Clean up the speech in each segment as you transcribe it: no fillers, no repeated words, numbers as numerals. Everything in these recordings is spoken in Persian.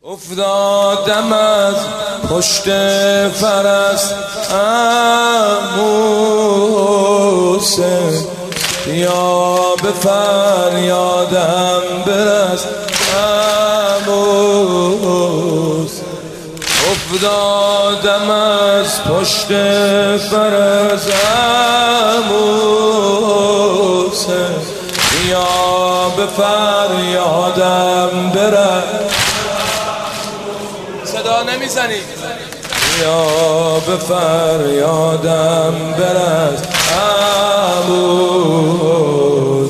افتادم از پشت فرس عمو حسین، یا به فریادم برس عمو حسین. افتادم از پشت فرس عمو حسین، یا به فریادم برس. صدا نمیزنی؟ یا به فریادم برس عمو.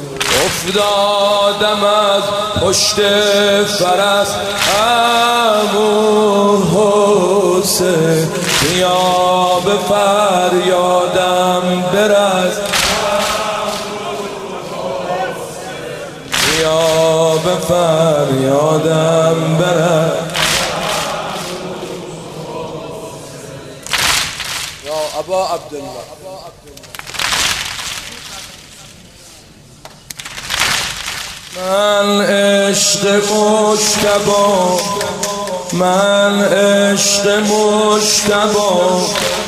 افتادم از پشت فرس عمو حسین، یا به فریادم برس، یا به فریادم برس. یا ابا عبدالله. من عشق مجتبی، من عشق مجتبی،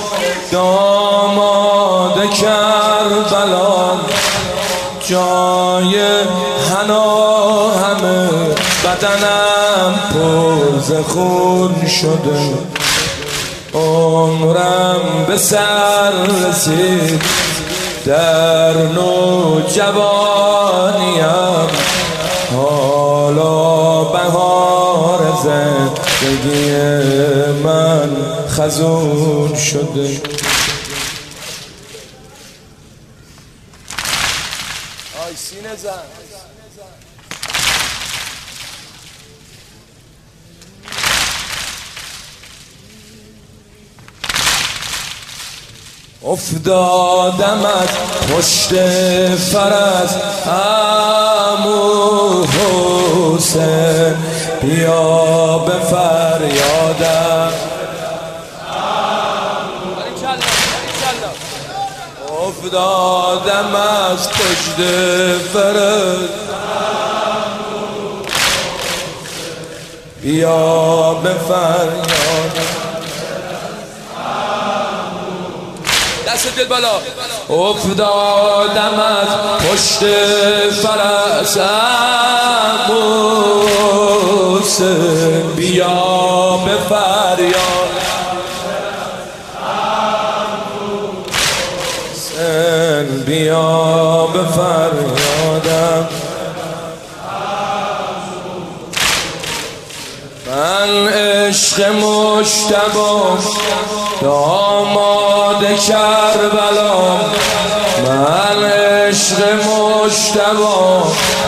داماد کربلا، جای حنا همه بدنم پر ز خون شده، عمرم به سر رسید در نوجوانیم، حالا بهار زندگی من خزون شده. آی سینه زن. افتادم از پشت فرس عمو حسین، بیا به فریادم. افتادم از پشت فرس، بیا به فریادم. دست دل بالا. افتادم از پشت فرس عمو حسین، بیا به فریاد حسین، بیا به فریادم. من عشق مجتبی، داماد کربلا، من عشق مجتبی،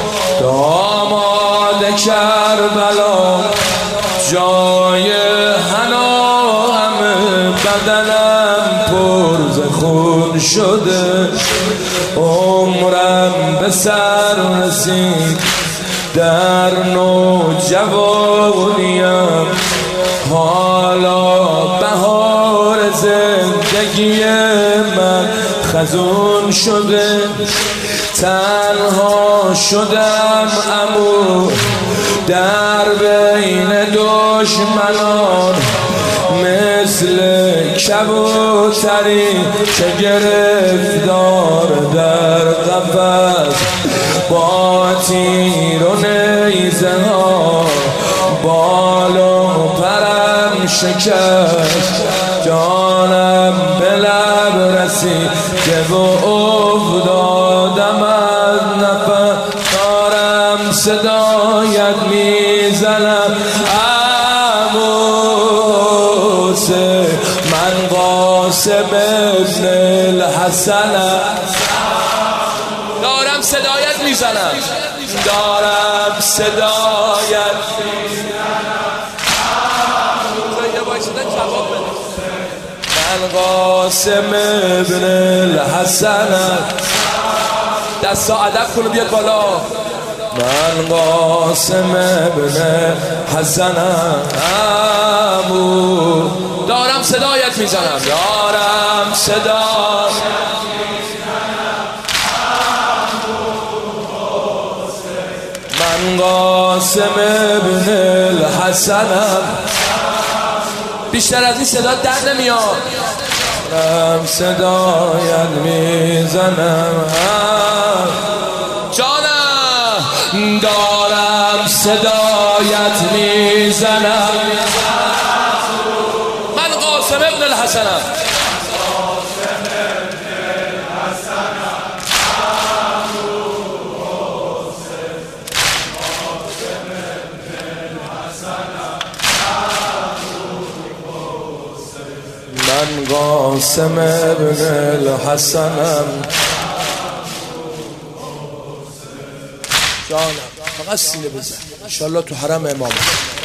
داماد کربلا، جای حنا همه بدنم پر ز خون شده، عمرم به سر رسید در نوجوانیم، حالا بهار زندگی من خزون شده. تنها شدم عمو در بین دشمنان، مثل کبوتری که گرفتار در قفس، با تیر و نیزه ها بال و پرم شکست، جانم به لب رسید که افتادم از نفس، دارم صدایت میزنم عمو حسین، من قاسم ابن الحسنم، دارم صدایت میزنم، دارم صدایت من قاسم ابن الحسنم. دستا ادب کنو بیاد بالا. من قاسم ابن حسنم عمو، دارم صدایت میزنم، دارم صدایت میزنم. من قاسم ابن الحسنم. بیشتر از این صدا در نمیاد. دارم صدایت میزنم جانم، دارم صدایت میزنم. من قاسم ابن الحسنم. من قاسم ابن الحسنم جانم. فقط سینه بزن انشالله تو حرم امام.